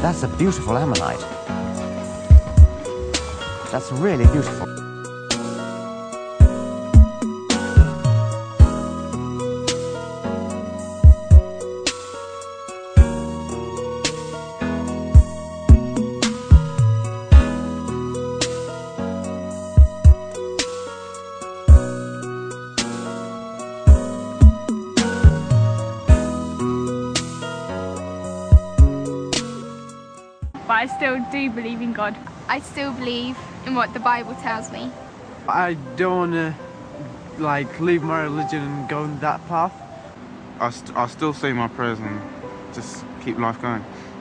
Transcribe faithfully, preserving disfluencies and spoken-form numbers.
That's a beautiful ammonite. That's really beautiful. But I still do believe in God. I still believe in what the Bible tells me. I don't want to like leave my religion and go on that path. I st I'll still say my prayers and just keep life going.